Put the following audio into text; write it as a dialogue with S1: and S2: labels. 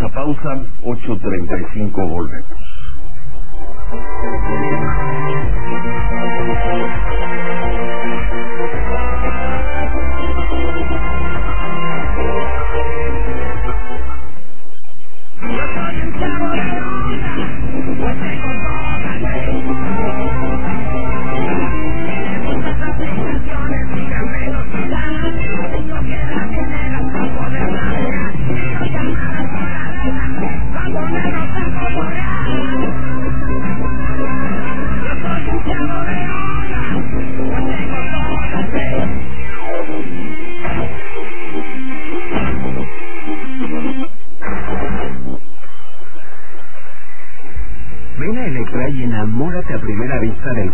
S1: pausa, 8:35, volvemos.
S2: Ven a Electra y enamórate a primera vista del